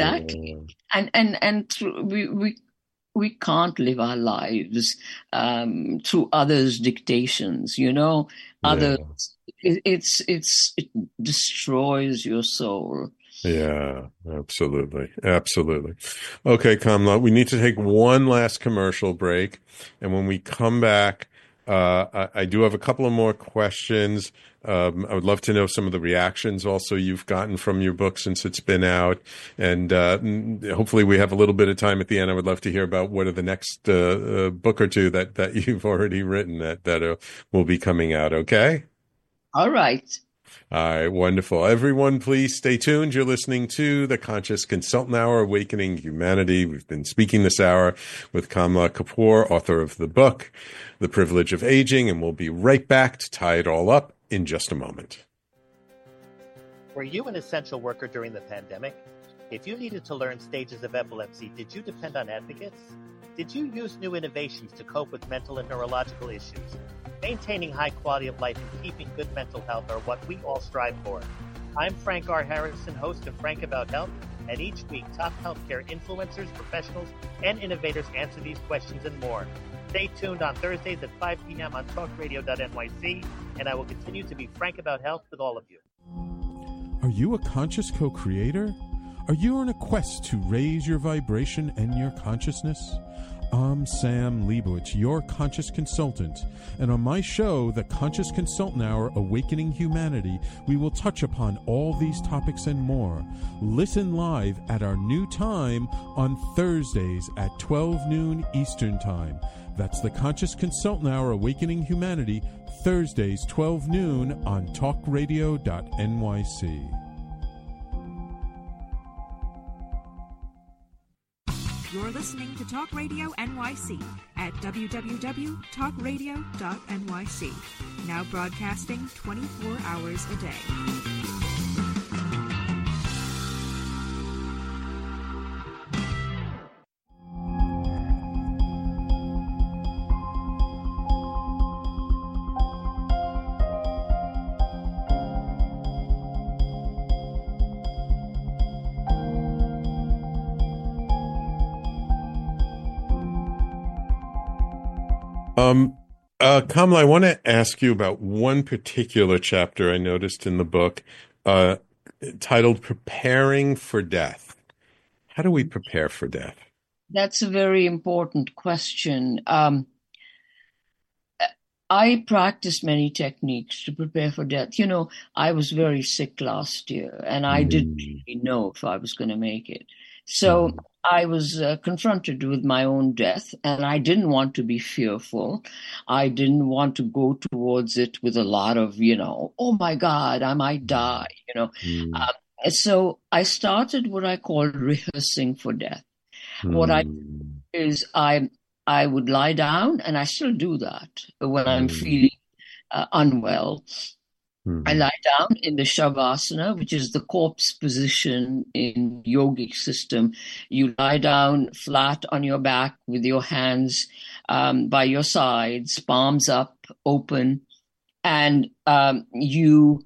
And we can't live our lives through others' dictations. Others. It destroys your soul. Yeah, absolutely. Okay, Kamla, we need to take one last commercial break, and when we come back, I do have a couple of more questions. I would love to know some of the reactions also you've gotten from your book since it's been out. And hopefully we have a little bit of time at the end. I would love to hear about what are the next book or two that you've already written that will be coming out. Okay? All right. All right, wonderful. Everyone, please stay tuned. You're listening to the Conscious Consultant Hour, Awakening Humanity. We've been speaking this hour with Kamla Kapoor, author of the book, The Privilege of Aging, and we'll be right back to tie it all up in just a moment. Were you an essential worker during the pandemic? If you needed to learn stages of epilepsy, did you depend on advocates? Did you use new innovations to cope with mental and neurological issues? Maintaining high quality of life and keeping good mental health are what we all strive for. I'm Frank R. Harrison, host of Frank About Health, and each week top healthcare influencers, professionals, and innovators answer these questions and more. Stay tuned on Thursdays at 5 p.m. on talkradio.nyc, and I will continue to be frank about health with all of you. Are you a conscious co-creator? Are you on a quest to raise your vibration and your consciousness? I'm Sam Leibowitz, your conscious consultant, and on my show, The Conscious Consultant Hour, Awakening Humanity, we will touch upon all these topics and more. Listen live at our new time on Thursdays at 12 noon Eastern Time. That's The Conscious Consultant Hour, Awakening Humanity, Thursdays 12 noon on talkradio.nyc. You're listening to Talk Radio NYC at www.talkradio.nyc. Now broadcasting 24 hours a day. Kamla, I want to ask you about one particular chapter I noticed in the book, titled Preparing for Death. How do we prepare for death? That's a very important question. I practice many techniques to prepare for death. I was very sick last year, and I didn't really know if I was going to make it. So I was confronted with my own death, and I didn't want to be fearful. I didn't want to go towards it with a lot of, oh my God, I might die, So I started what I call rehearsing for death. What I do is I would lie down, and I still do that when I'm feeling unwell. I lie down in the Shavasana, which is the corpse position in yogic system. You lie down flat on your back with your hands by your sides, palms up, open, and you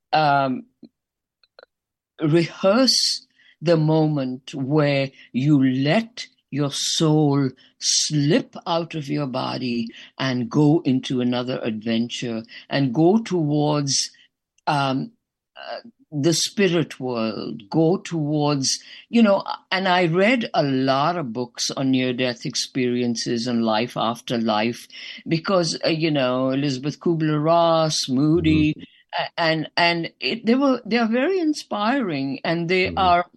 rehearse the moment where you let your soul slip out of your body and go into another adventure and go towards the spirit world, go towards, and I read a lot of books on near-death experiences and life after life because, Elizabeth Kubler-Ross, Moody, and they are very inspiring, and they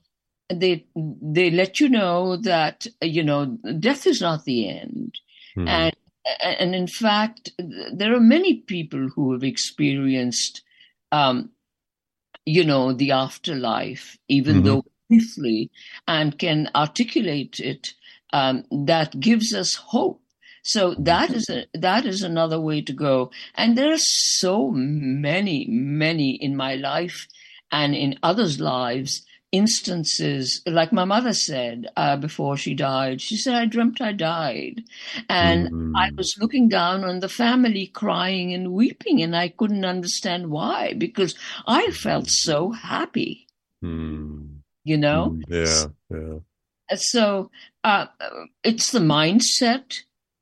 let you know that, death is not the end. And in fact, there are many people who have experienced the afterlife, even though briefly, and can articulate it, that gives us hope. So that is another way to go. And there are so many in my life and in others' lives, instances, like my mother said before she died. She said, I dreamt I died. And I was looking down on the family crying and weeping, and I couldn't understand why, because I felt so happy, Yeah. So it's the mindset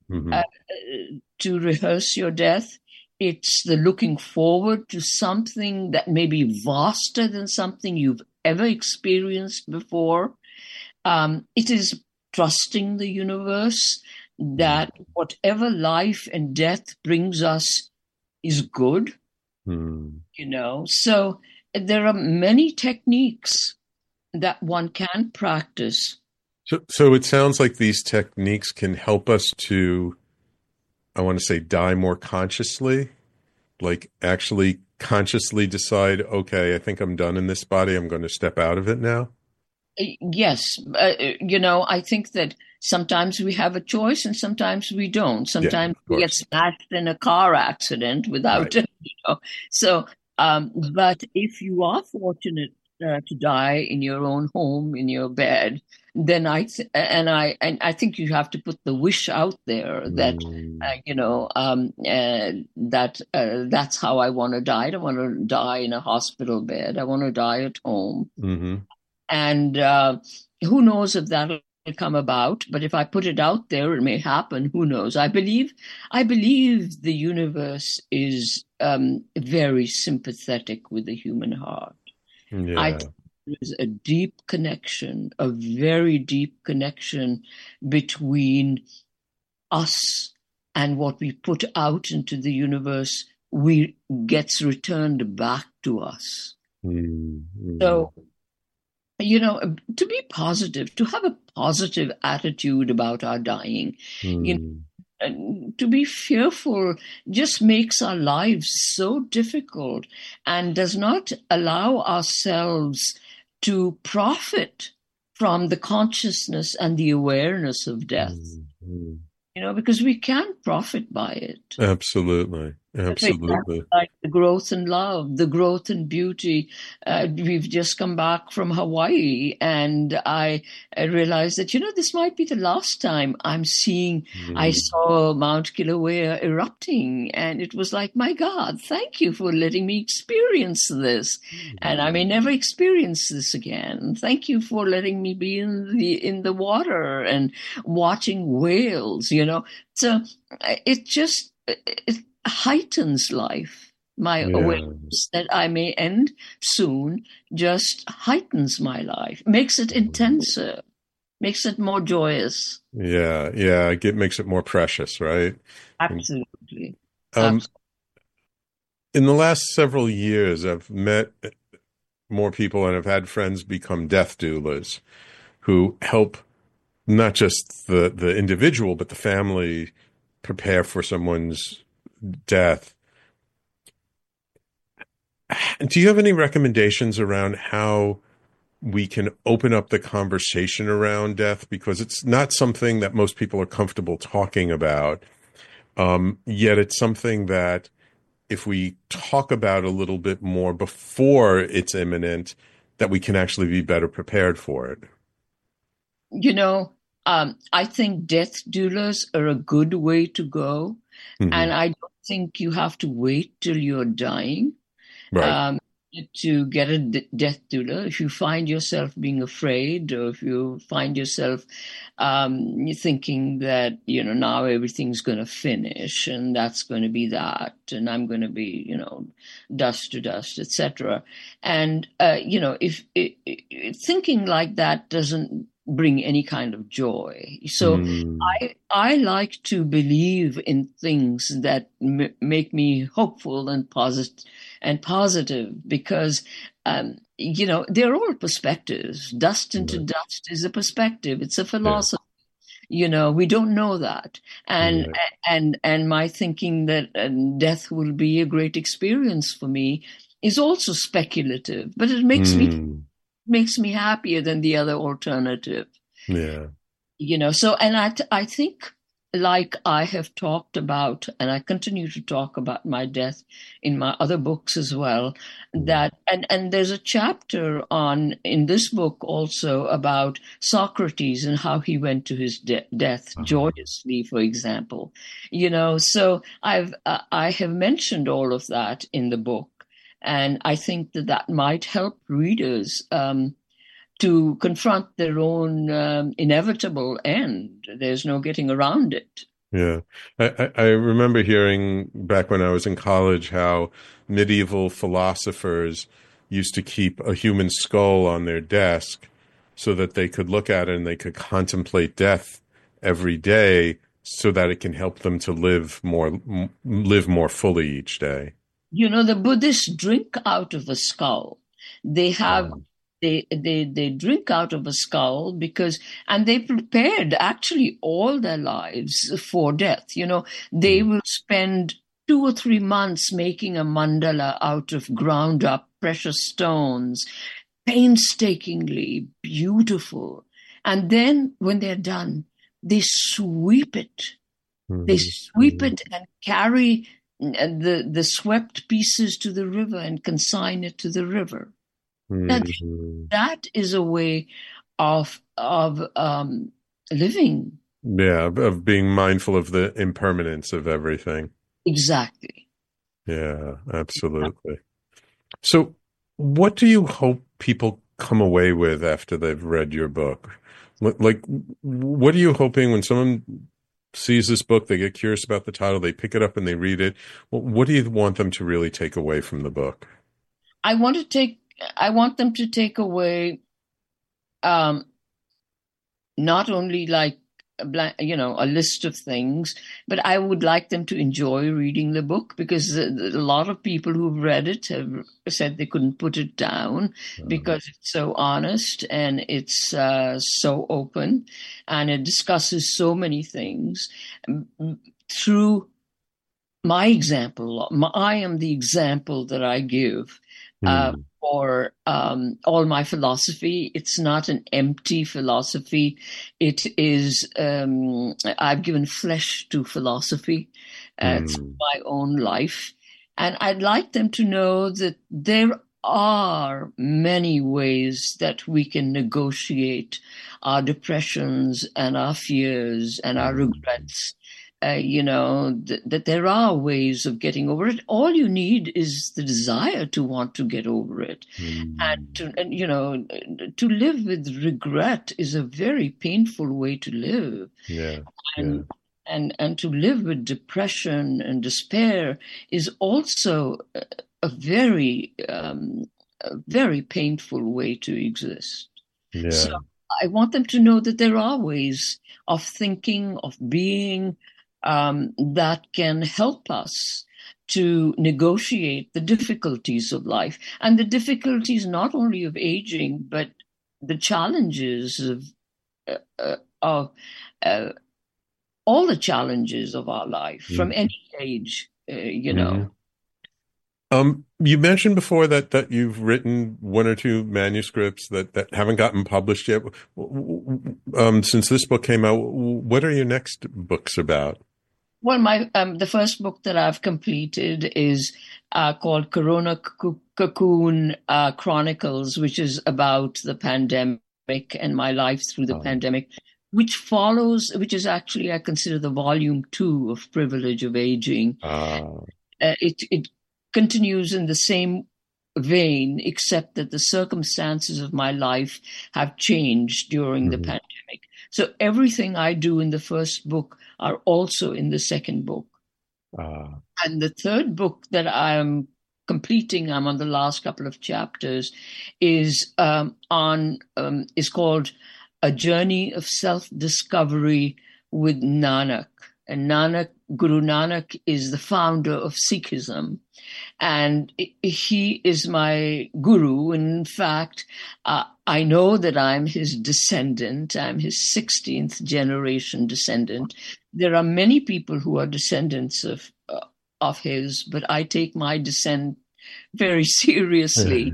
to rehearse your death. It's the looking forward to something that may be vaster than something you've ever experienced before. It is trusting the universe that whatever life and death brings us is good. So there are many techniques that one can practice. So it sounds like these techniques can help us to, I want to say, die more consciously, like actually consciously decide, okay, I think I'm done in this body. I'm going to step out of it now. Yes. I think that sometimes we have a choice and sometimes we don't. Sometimes we get smashed in a car accident without, So, but if you are fortunate to die in your own home, in your bed, then I think you have to put the wish out there that that's how I want to die. I don't want to die in a hospital bed. I want to die at home. And who knows if that'll come about? But if I put it out there, it may happen. Who knows? I believe the universe is very sympathetic with the human heart. Yeah. I think there's a deep connection, a very deep connection between us and what we put out into the universe. Gets returned back to us. So, to be positive, to have a positive attitude about our dying, to be fearful just makes our lives so difficult and does not allow ourselves to profit from the consciousness and the awareness of death, because we can't profit by it. Absolutely. Like the growth in love, the growth in beauty. We've just come back from Hawaii, and I realized that, this might be the last time I'm seeing, I saw Mount Kilauea erupting, and it was like, my God, thank you for letting me experience this. And I may never experience this again. Thank you for letting me be in the water and watching whales, So it heightens life. My awareness that I may end soon just heightens my life, makes it intenser, makes it more joyous. Yeah. It makes it more precious, right? Absolutely. In the last several years, I've met more people and I've had friends become death doulas who help not just the individual, but the family prepare for someone's death. Do you have any recommendations around how we can open up the conversation around death? Because it's not something that most people are comfortable talking about. Yet it's something that if we talk about a little bit more before it's imminent, that we can actually be better prepared for it. I think death doulas are a good way to go. And I don't think you have to wait till you're dying to get a death doula. If you find yourself being afraid, or if you find yourself thinking that, now everything's going to finish and that's going to be that, and I'm going to be, dust to dust, etc. And, if thinking like that doesn't bring any kind of joy. So I like to believe in things that make me hopeful and positive because, they're all perspectives. Dust into dust is a perspective. It's a philosophy. We don't know that. And my thinking that death will be a great experience for me is also speculative, but it makes me happier than the other alternative. Yeah. So, and I think, like I have talked about, and I continue to talk about my death in my other books as well, that, and there's a chapter in this book also about Socrates and how he went to his death joyously, for example. So I have mentioned all of that in the book, and I think that might help readers to confront their own inevitable end. There's no getting around it. Yeah. I remember hearing back when I was in college how medieval philosophers used to keep a human skull on their desk so that they could look at it and they could contemplate death every day so that it can help them to live more fully each day. The Buddhists drink out of a skull. They have... They drink out of a skull and they prepared actually all their lives for death. They will spend 2 or 3 months making a mandala out of ground up precious stones, painstakingly beautiful. And then when they're done, they sweep it. They sweep it and carry the swept pieces to the river and consign it to the river. That is a way of living. Yeah, of being mindful of the impermanence of everything. Exactly. Yeah, absolutely. So what do you hope people come away with after they've read your book? Like, what are you hoping when someone sees this book, they get curious about the title, they pick it up and they read it? What do you want them to really take away from the book? I want them to take away not only like a list of things, but I would like them to enjoy reading the book, because a lot of people who've read it have said they couldn't put it down because it's so honest and it's so open and it discusses so many things through my example. I am the example that I give for all my philosophy. It's not an empty philosophy. It is, I've given flesh to philosophy through my own life. And I'd like them to know that there are many ways that we can negotiate our depressions and our fears and our regrets. That there are ways of getting over it. All you need is the desire to want to get over it. And to live with regret is a very painful way to live. Yeah. And to live with depression and despair is also a very painful way to exist. Yeah. So I want them to know that there are ways of thinking, of being, that can help us to negotiate the difficulties of life, and the difficulties not only of aging, but the challenges of all the challenges of our life from any age, You mentioned before that you've written 1 or 2 manuscripts that haven't gotten published yet. Since this book came out, what are your next books about? Well, the first book that I've completed is called Corona Cocoon Chronicles, which is about the pandemic and my life through the pandemic, which is actually, I consider, the volume 2 of Privilege of Aging. It continues in the same vein, except that the circumstances of my life have changed during the pandemic. So everything I do in the first book are also in the second book. And the third book that I'm completing, I'm on the last couple of chapters, is called A Journey of Self-Discovery with Nanak. And Guru Nanak is the founder of Sikhism, and he is my guru. In fact, I know that I'm his descendant. I'm his 16th generation descendant. There are many people who are descendants of his, but I take my descent very seriously.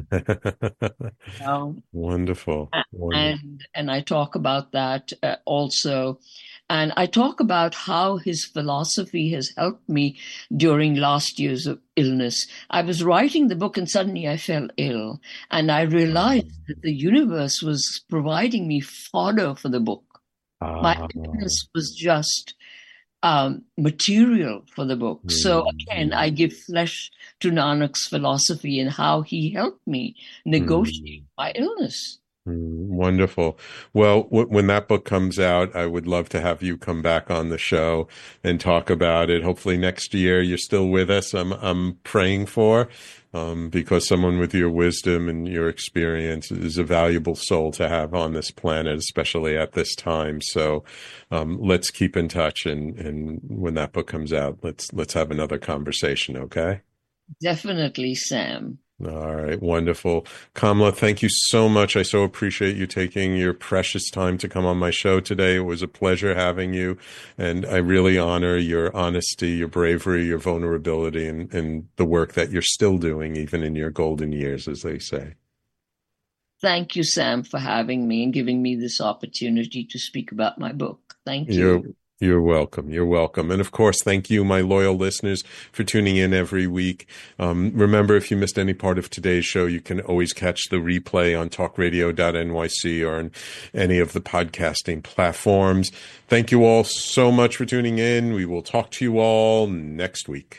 Wonderful. And I talk about that also. And I talk about how his philosophy has helped me during last years of illness. I was writing the book and suddenly I fell ill. And I realized that the universe was providing me fodder for the book. My illness was just material for the book. So again, I give flesh to Nanak's philosophy and how he helped me negotiate my illness. Wonderful. Well, when that book comes out, I would love to have you come back on the show and talk about it. Hopefully next year you're still with us. I'm praying for, because someone with your wisdom and your experience is a valuable soul to have on this planet, especially at this time. So, let's keep in touch. And when that book comes out, let's have another conversation. Okay? Definitely, Sam. All right. Wonderful. Kamala, thank you so much. I so appreciate you taking your precious time to come on my show today. It was a pleasure having you. And I really honor your honesty, your bravery, your vulnerability, and the work that you're still doing, even in your golden years, as they say. Thank you, Sam, for having me and giving me this opportunity to speak about my book. Thank you. You're welcome. You're welcome. And of course, thank you, my loyal listeners, for tuning in every week. Remember, if you missed any part of today's show, you can always catch the replay on talkradio.nyc or on any of the podcasting platforms. Thank you all so much for tuning in. We will talk to you all next week.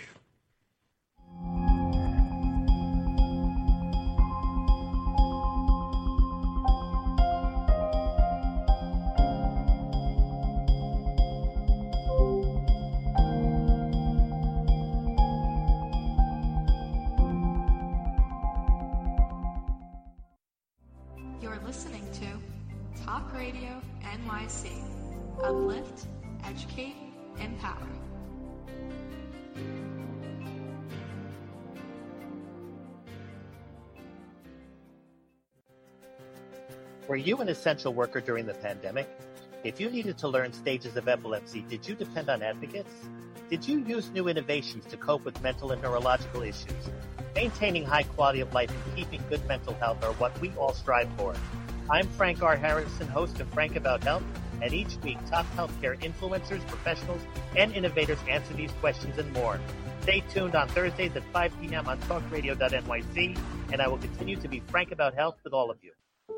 Listening to Talk Radio NYC. Uplift, educate, empower. Were you an essential worker during the pandemic? If you needed to learn stages of epilepsy, did you depend on advocates? Did you use new innovations to cope with mental and neurological issues? Maintaining high quality of life and keeping good mental health are what we all strive for. I'm Frank R. Harrison, host of Frank About Health, and each week top healthcare influencers, professionals, and innovators answer these questions and more. Stay tuned on Thursdays at 5 p.m. on talkradio.nyc, and I will continue to be frank about health with all of you.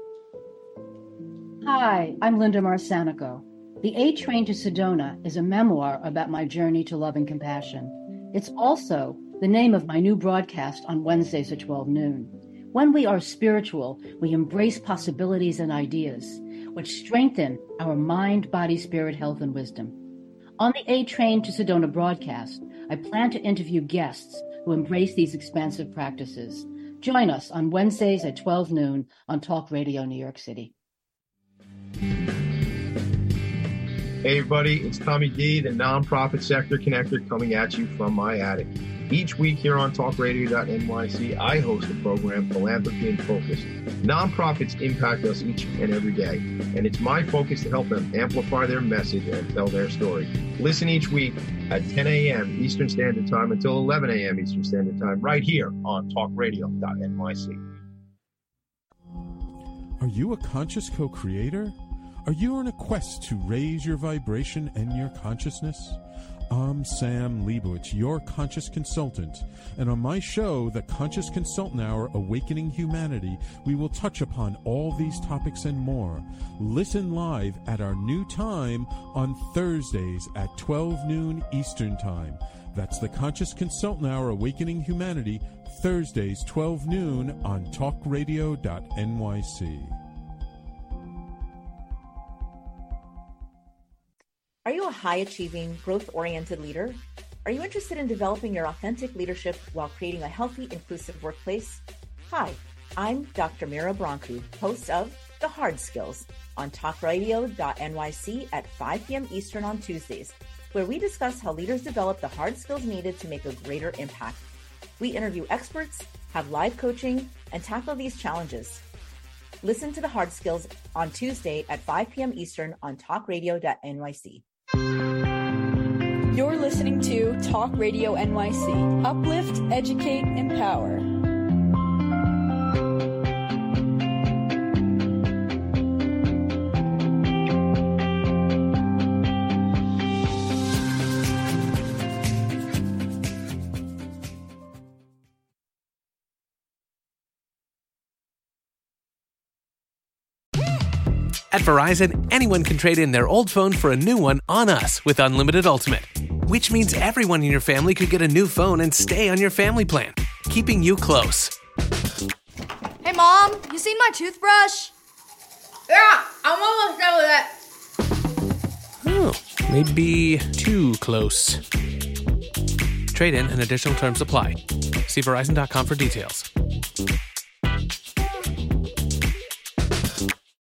Hi, I'm Linda Marsanico. The A Train to Sedona is a memoir about my journey to love and compassion. It's also the name of my new broadcast on Wednesdays at 12 noon. When we are spiritual, we embrace possibilities and ideas, which strengthen our mind, body, spirit, health, and wisdom. On the A Train to Sedona broadcast, I plan to interview guests who embrace these expansive practices. Join us on Wednesdays at 12 noon on Talk Radio New York City. Hey everybody, it's Tommy D, the nonprofit sector connector, coming at you from my attic. Each week here on talkradio.nyc, I host the program Philanthropy in Focus. Nonprofits impact us each and every day, and it's my focus to help them amplify their message and tell their story. Listen each week at 10 a.m. Eastern Standard Time until 11 a.m. Eastern Standard Time, right here on talkradio.nyc. Are you a conscious co-creator? Are you on a quest to raise your vibration and your consciousness? I'm Sam Leibowitz, your conscious consultant, and on my show, The Conscious Consultant Hour, Awakening Humanity, we will touch upon all these topics and more. Listen live at our new time on Thursdays at 12 noon Eastern Time. That's The Conscious Consultant Hour, Awakening Humanity, Thursdays, 12 noon on talkradio.nyc. Are you a high-achieving, growth-oriented leader? Are you interested in developing your authentic leadership while creating a healthy, inclusive workplace? Hi, I'm Dr. Mira Brancu, host of The Hard Skills on talkradio.nyc at 5 p.m. Eastern on Tuesdays, where we discuss how leaders develop the hard skills needed to make a greater impact. We interview experts, have live coaching, and tackle these challenges. Listen to The Hard Skills on Tuesday at 5 p.m. Eastern on talkradio.nyc. You're listening to Talk Radio NYC. Uplift, educate, empower. At Verizon, anyone can trade in their old phone for a new one on us with Unlimited Ultimate, which means everyone in your family could get a new phone and stay on your family plan, keeping you close. Hey, Mom, you seen my toothbrush? Yeah, I'm almost done with that. Oh, maybe too close. Trade in and additional terms apply. See Verizon.com for details.